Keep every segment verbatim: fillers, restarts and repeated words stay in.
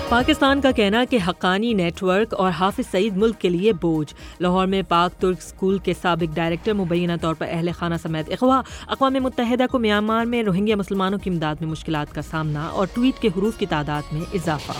پاکستان کا کہنا کہ حقانی نیٹ ورک اور حافظ سعید ملک کے لیے بوجھ. لاہور میں پاک ترک اسکول کے سابق ڈائریکٹر مبینہ طور پر اہل خانہ سمیت اغوا. اقوام متحدہ کو میانمار میں روہنگیا مسلمانوں کی امداد میں مشکلات کا سامنا اور ٹویٹ کے حروف کی تعداد میں اضافہ.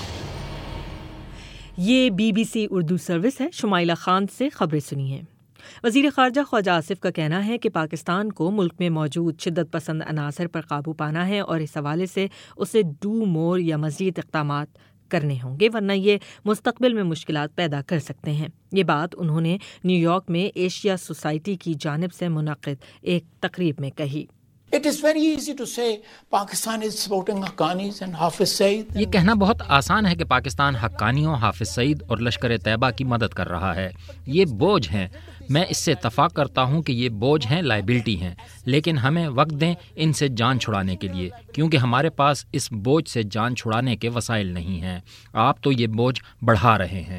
یہ B B C Urdu service ہے. شمائلہ خان سے خبریں سنیے. وزیر خارجہ خواجہ آصف کا کہنا ہے کہ پاکستان کو ملک میں موجود شدت پسند عناصر پر قابو پانا ہے اور اس حوالے سے اسے ڈو مور یا مزید اقدامات کرنے ہوں گے، ورنہ یہ مستقبل میں مشکلات پیدا کر سکتے ہیں. یہ بات انہوں نے نیو یارک میں ایشیا سوسائٹی کی جانب سے منعقد ایک تقریب میں کہی. It is very easy to say Pakistan is supporting Haqqanis and Hafiz Saeed. یہ کہنا بہت آسان ہے کہ پاکستان حقانیوں، حافظ سعید اور لشکر طیبہ کی مدد کر رہا ہے. یہ بوجھ ہیں. میں اس سے اتفاق کرتا ہوں کہ یہ بوجھ ہیں، لائبلٹی ہیں، لیکن ہمیں وقت دیں ان سے جان چھڑانے کے لیے، کیونکہ ہمارے پاس اس بوجھ سے جان چھڑانے کے وسائل نہیں ہیں. آپ تو یہ بوجھ بڑھا رہے ہیں.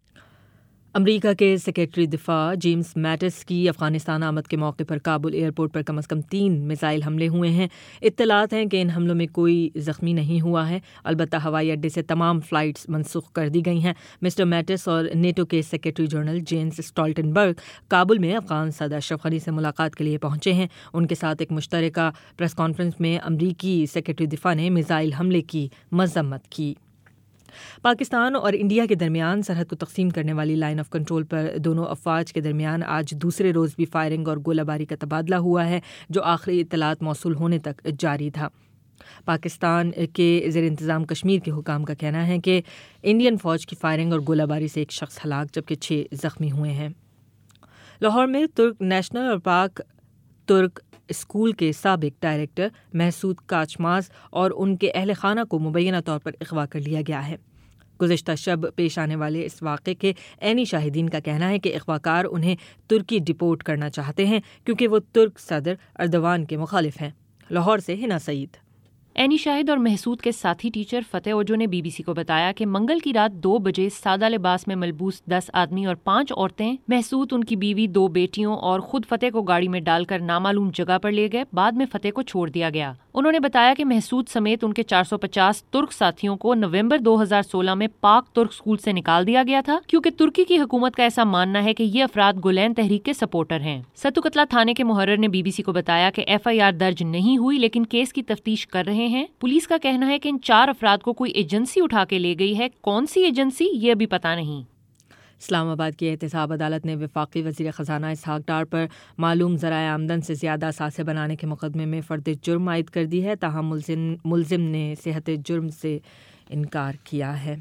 امریکہ کے سیکرٹری دفاع جیمز میٹس کی افغانستان آمد کے موقع پر کابل ایئرپورٹ پر کم از کم تین میزائل حملے ہوئے ہیں. اطلاعات ہیں کہ ان حملوں میں کوئی زخمی نہیں ہوا ہے، البتہ ہوائی اڈے سے تمام فلائٹس منسوخ کر دی گئی ہیں. مسٹر میٹس اور نیٹو کے secretary general Jens Stoltenberg Kabul میں افغان صدر اشرف غنی سے ملاقات کے لیے پہنچے ہیں. ان کے ساتھ ایک مشترکہ پریس کانفرنس میں امریکی سیکرٹری دفاع نے میزائل حملے کی مذمت کی. پاکستان اور انڈیا کے درمیان سرحد کو تقسیم کرنے والی لائن آف کنٹرول پر دونوں افواج کے درمیان آج دوسرے روز بھی فائرنگ اور گولہ باری کا تبادلہ ہوا ہے، جو آخری اطلاعات موصول ہونے تک جاری تھا. پاکستان کے زیر انتظام کشمیر کے حکام کا کہنا ہے کہ انڈین فوج کی فائرنگ اور گولہ باری سے ایک شخص ہلاک جبکہ چھ زخمی ہوئے ہیں. لاہور میں ترک نیشنل اور پاک ترک اسکول کے سابق ڈائریکٹر محسود کاچماز اور ان کے اہل خانہ کو مبینہ طور پر اغوا کر لیا گیا ہے. گزشتہ شب پیش آنے والے اس واقعے کے عینی شاہدین کا کہنا ہے کہ اغوا کار انہیں ترکی ڈپورٹ کرنا چاہتے ہیں کیونکہ وہ ترک صدر اردوان کے مخالف ہیں. لاہور سے ہنا سعید. عینی شاہد اور محسود کے ساتھی ٹیچر فتح اوجو نے بی بی سی کو بتایا کہ منگل کی رات دو بجے سادہ لباس میں ملبوس دس آدمی اور پانچ عورتیں محسود، ان کی بیوی، دو بیٹیوں اور خود فتح کو گاڑی میں ڈال کر نامعلوم جگہ پر لے گئے. بعد میں فتح کو چھوڑ دیا گیا. انہوں نے بتایا کہ محسود سمیت ان کے چار سو پچاس ترک ساتھیوں کو نومبر دو ہزار سولہ میں پاک ترک اسکول سے نکال دیا گیا تھا کیونکہ ترکی کی حکومت کا ایسا ماننا ہے کہ یہ افراد گولین تحریک کے سپورٹر ہیں. ستو قتلہ تھانے کے محرر نے بی بی سی کو بتایا کہ ایف آئی آر درج نہیں ہوئی لیکن کیس کی تفتیش کر رہے ہیں. پولیس کا کہنا ہے کہ ان چار افراد کو کوئی ایجنسی اٹھا کے لے گئی ہے. کون سی ایجنسی یہ ابھی پتہ نہیں. اسلام آباد کی احتساب عدالت نے وفاقی وزیر خزانہ اسحاق ڈار پر معلوم ذرائع آمدن سے زیادہ اثاثے بنانے کے مقدمے میں فرد جرم عائد کر دی ہے، تاہم ملزم ملزم نے صحت جرم سے انکار کیا ہے.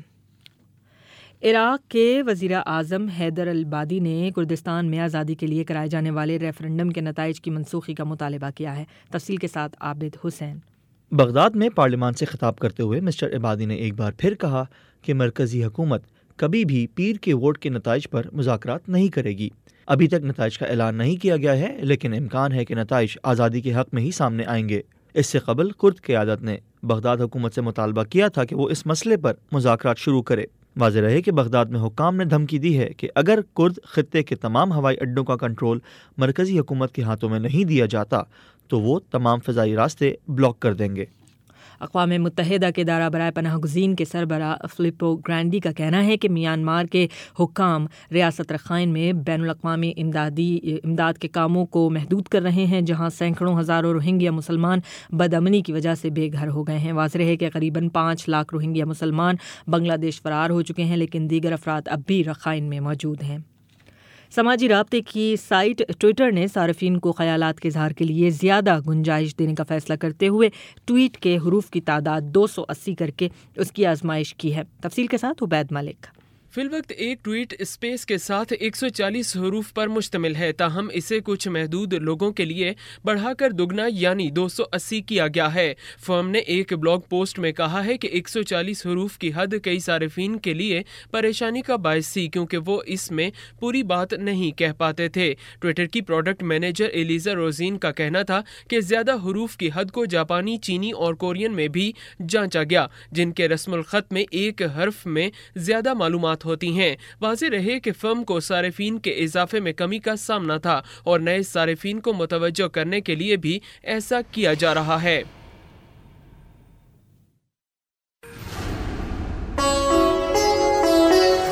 عراق کے وزیر اعظم حیدر العبادی نے کردستان میں آزادی کے لیے کرائے جانے والے ریفرنڈم کے نتائج کی منسوخی کا مطالبہ کیا ہے. تفصیل کے ساتھ عابد حسین. بغداد میں پارلیمان سے خطاب کرتے ہوئے مسٹر عبادی نے ایک بار پھر کہا کہ مرکزی حکومت کبھی بھی پیر کے ووٹ کے نتائج پر مذاکرات نہیں کرے گی. ابھی تک نتائج کا اعلان نہیں کیا گیا ہے، لیکن امکان ہے کہ نتائج آزادی کے حق میں ہی سامنے آئیں گے. اس سے قبل کرد قیادت نے بغداد حکومت سے مطالبہ کیا تھا کہ وہ اس مسئلے پر مذاکرات شروع کرے. واضح رہے کہ بغداد میں حکام نے دھمکی دی ہے کہ اگر کرد خطے کے تمام ہوائی اڈوں کا کنٹرول مرکزی حکومت کے ہاتھوں میں نہیں دیا جاتا تو وہ تمام فضائی راستے بلاک کر دیں گے. اقوام متحدہ کے ادارہ برائے پناہ گزین کے سربراہ فلپو گرانڈی کا کہنا ہے کہ میانمار کے حکام ریاست رخائن میں بین الاقوامی امدادی امداد کے کاموں کو محدود کر رہے ہیں، جہاں سینکڑوں ہزاروں روہنگیا مسلمان بدامنی کی وجہ سے بے گھر ہو گئے ہیں. واضح ہے کہ قریباً پانچ لاکھ روہنگیا مسلمان بنگلہ دیش فرار ہو چکے ہیں، لیکن دیگر افراد اب بھی رخائن میں موجود ہیں. سماجی رابطے کی سائٹ ٹویٹر نے صارفین کو خیالات کے اظہار کے لیے زیادہ گنجائش دینے کا فیصلہ کرتے ہوئے ٹویٹ کے حروف کی تعداد دو سو اسی کر کے اس کی آزمائش کی ہے. تفصیل کے ساتھ عبید ملک. فی الوقت ایک ٹویٹ اسپیس کے ساتھ ایک سو چالیس حروف پر مشتمل ہے، تاہم اسے کچھ محدود لوگوں کے لیے بڑھا کر دگنا یعنی دو سو اسی کیا گیا ہے. فرم نے ایک بلاگ پوسٹ میں کہا ہے کہ ایک سو چالیس حروف کی حد کئی صارفین کے لیے پریشانی کا باعث تھی کیونکہ وہ اس میں پوری بات نہیں کہہ پاتے تھے. ٹویٹر کی پروڈکٹ مینیجر ایلیزا روزین کا کہنا تھا کہ زیادہ حروف کی حد کو جاپانی، چینی اور کورین میں بھی جانچا گیا، جن کے رسم الخط میں ایک حرف میں زیادہ معلومات ہوتی ہیں. واضح رہے کہ فرم کو صارفین کے اضافے میں کمی کا سامنا تھا اور نئے صارفین کو متوجہ کرنے کے لیے بھی ایسا کیا جا رہا ہے.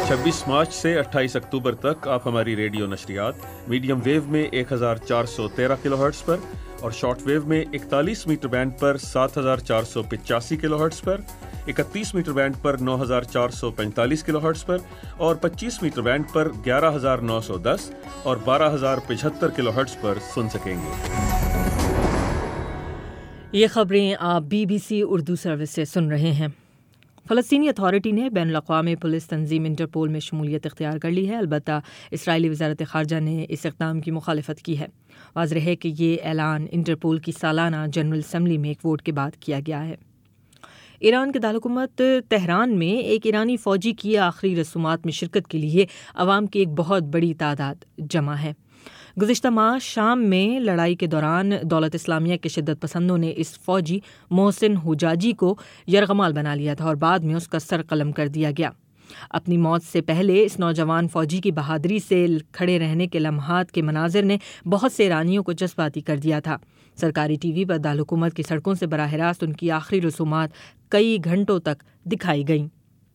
छब्बीस मार्च से अट्ठाईस अक्टूबर तक आप हमारी रेडियो नशरियात मीडियम वेव में एक हज़ार चार सौ तेरह किलोहर्ट्ज़ पर और शॉर्ट वेव में इकतालीस मीटर बैंड पर सात हज़ार चार सौ पचासी किलोहर्ट्ज़ पर, इकतीस मीटर बैंड पर नौ हज़ार चार सौ पैंतालीस किलोहर्ट्ज़ पर और पच्चीस मीटर बैंड पर ग्यारह हज़ार नौ सौ दस और बारह हज़ार पचहत्तर किलोहर्ट्ज़ पर सुन सकेंगे। ये खबरें आप बीबीसी उर्दू सर्विस से सुन रहे हैं। फ़लस्तीनी अथॉरिटी ने बैनुल अक़वामी पुलिस तंजीम इंटरपोल में शमूलियत इख्तियार कर ली है। अलबत्ता इसराइली वज़ारत ख़ारजा ने इस इक़दाम की मुखालफत की है। वाज़ेह है कि ये ऐलान इंटरपोल की सालाना जनरल असम्बली में एक वोट के बाद किया गया है। ईरान के दारकूमत तेहरान में एक ईरानी फ़ौजी की आखिरी रसूमात में शिरकत के लिए अवाम की एक बहुत बड़ी तादाद जमा है। गुज़िश्ता माह शाम में लड़ाई के दौरान दौलत इस्लामिया के शिद्दत पसंदों ने इस फ़ौजी मोहसिन हुजाजी को यरगमाल बना लिया था और बाद में उसका सर कलम कर दिया गया। अपनी मौत से पहले इस नौजवान फ़ौजी की बहादुरी से खड़े रहने के लम्हात के मनाजिर ने बहुत से ईरानियों को जज्बाती कर दिया था। सरकारी टीवी पर दारकूमत की सड़कों से बराह रास्त उनकी आखिरी रसूमात कई घंटों तक दिखाई गईं।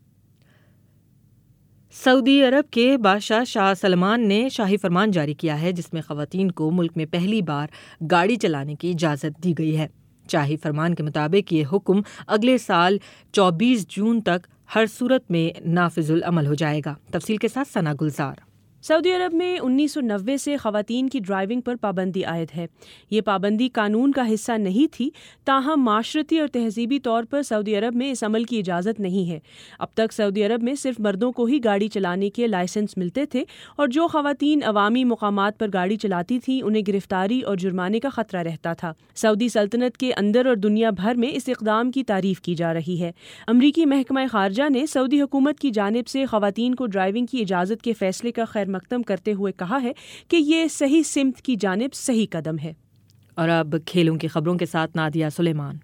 सऊदी अरब के बादशाह शाह सलमान ने शाही फरमान जारी किया है जिसमें ख़वातीन को मुल्क में पहली बार गाड़ी चलाने की इजाज़त दी गई है। शाही फरमान के मुताबिक ये हुक्म अगले साल चौबीस जून तक हर सूरत में नाफिजुल अमल हो जाएगा। तफसील के साथ सना गुलजार। सऊदी अरब में उन्नीस सौ नब्बे से ख़वातीन की ड्राइविंग पर पाबंदी आयद है। ये पाबंदी कानून का हिस्सा नहीं थी, ताहम माशरती और तहजीबी तौर पर सऊदी अरब में इस अमल की इजाज़त नहीं है। अब तक सऊदी अरब में सिर्फ मर्दों को ही गाड़ी चलाने के लाइसेंस मिलते थे और जो ख़वातीन अवामी मुकामात पर गाड़ी चलाती थीं उन्हें गिरफ्तारी और जुर्माने का ख़तरा रहता था। सऊदी सल्तनत के अंदर और दुनिया भर में इस इक़दाम की तारीफ़ की जा रही है। अमरीकी महकमा ख़ारजा ने सऊदी हुकूमत की जानिब से ख़वातीन को ड्राइविंग की इजाज़त के फ़ैसले का खैर मकदम करते हुए कहा है कि ये सही सिमत की जानिब सही कदम है। और अब खेलों की खबरों के साथ नादिया सुलेमान।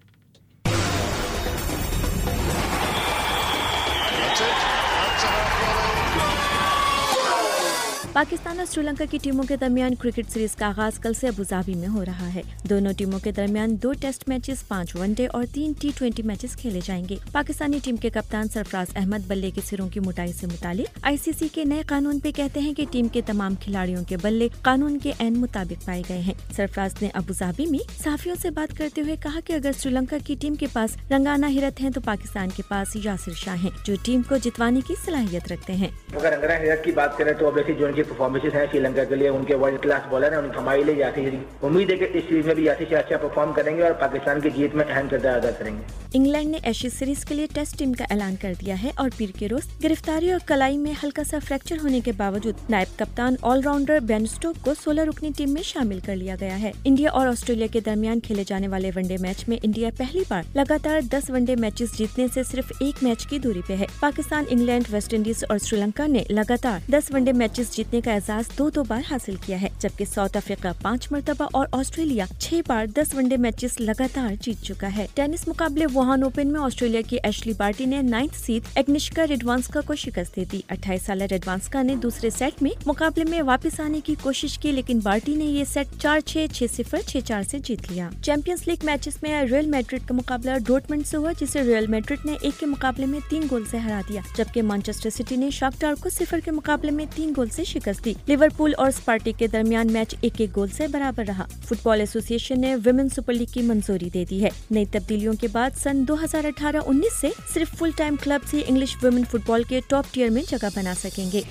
पाकिस्तान और श्रीलंका की टीमों के दरमियान क्रिकेट सीरीज का आगाज कल से अबुधाबी में हो रहा है। दोनों टीमों के दरमियान दो टेस्ट मैचेस, पाँच वनडे और तीन टी ट्वेंटी मैचेस खेले जाएंगे। पाकिस्तानी टीम के कप्तान सरफराज अहमद बल्ले के सिरों की मोटाई से मुतालिक आईसीसी के नए कानून पे कहते हैं कि टीम के तमाम खिलाड़ियों के बल्ले कानून के ऐन मुताबिक पाए गए हैं। सरफराज ने अबुधाबी में सहाफियों से बात करते हुए कहा कि अगर श्रीलंका की टीम के पास रंगाना हिरत है तो पाकिस्तान के पास यासिर शाह हैं, जो टीम को जितवाने की सलाहियत रखते हैं। अगर रंगाना हिरत की बात करें तो परफॉर्मेंसेस हैं श्रीलंका के लिए, उनके वर्ल्ड क्लास बॉलर हैं, उनकी हमारे लिए यासिर, उम्मीद है कि इस सीरीज में भी यासिर अच्छा परफॉर्म करेंगे और पाकिस्तान की जीत में अहम किरदार अदा करेंगे। इंग्लैंड ने एशेज सीरीज के लिए टेस्ट टीम का ऐलान कर दिया है और पीर के रोज गिरफ्तारी और कलाई में हल्का सा फ्रैक्चर होने के बावजूद नायब कप्तान ऑलराउंडर बेन स्टोक को सोलह रुकनी टीम में शामिल कर लिया गया है। इंडिया और ऑस्ट्रेलिया के दरमियान खेले जाने वाले वनडे मैच में इंडिया पहली बार लगातार दस वनडे मैचेस जीतने से सिर्फ एक मैच की दूरी पे है। पाकिस्तान, इंग्लैंड, वेस्ट इंडीज और श्रीलंका ने लगातार दस वनडे मैचेस जीतने का एजाज दो दो बार हासिल किया है, जबकि साउथ अफ्रीका पाँच मरतबा और ऑस्ट्रेलिया छह बार दस वनडे मैचेस लगातार जीत चुका है। टेनिस मुकाबले वुहान ओपन में ऑस्ट्रेलिया की एशली बार्टी ने नाइन्थ सीड एग्निश्का रेडवांस्का को शिकस्त दे दी। अट्ठाईस साल रेडवांस्का ने दूसरे सेट में मुकाबले में वापस आने की कोशिश की, लेकिन बार्टी ने ये सेट चार छह, छह सिफर, छह चार से जीत लिया। चैंपियंस लीग मैचेस में रियल मैड्रिड का मुकाबला डॉर्टमुंड से हुआ, जिसे रियल मैड्रिड ने एक के मुकाबले में तीन गोल से हरा दिया, जबकि मैनचेस्टर सिटी ने शाख्तार को सिफर के मुकाबले में तीन गोल से शिकस्त दी। लिवरपूल और स्पार्टिक के दरमियान मैच एक एक गोल से बराबर रहा। फुटबॉल एसोसिएशन ने विमेन सुपर लीग की मंजूरी दे दी है। नई तब्दीलियों के बाद सन दो हज़ार अठारह उन्नीस से सिर्फ फुल टाइम क्लब से इंग्लिश विमेन फुटबॉल के टॉप टियर में जगह बना सकेंगे।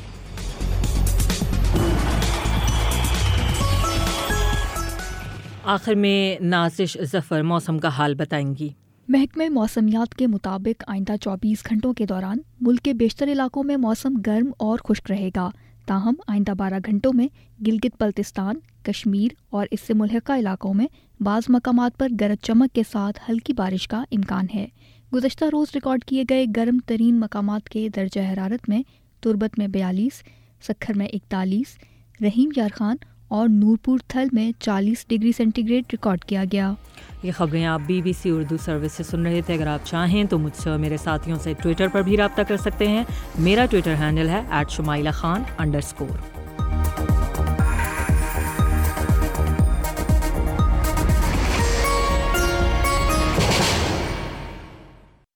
आखिर में नाजिश जफर मौसम का हाल बताएंगी। महकमे मौसमियात के मुताबिक आइंदा चौबीस घंटों के दौरान मुल्क के बेशतर इलाकों में मौसम गर्म और खुश्क रहेगा। ताहम आइंदा बारह घंटों में गिलगित बल्तिस्तान, कश्मीर और इससे मुल्हिका इलाकों में बाज़ मकामात पर गरज चमक के साथ हल्की बारिश का इम्कान है। गुज़श्ता रोज़ रिकॉर्ड किए गए गर्म तरीन मकामात के दर्जा हरारत में तुरबत में बयालीस, सखर में इकतालीस, रहीम यार खान और नूरपुर थल में चालीस डिग्री सेंटीग्रेड रिकॉर्ड किया गया। ये खबरें आप बीबीसी उर्दू सर्विस से सुन रहे थे। अगर आप चाहें तो मुझसे और मेरे साथियों से ट्विटर पर भी रब्ता कर सकते हैं। मेरा ट्विटर हैंडल है at Shumaila Khan under score.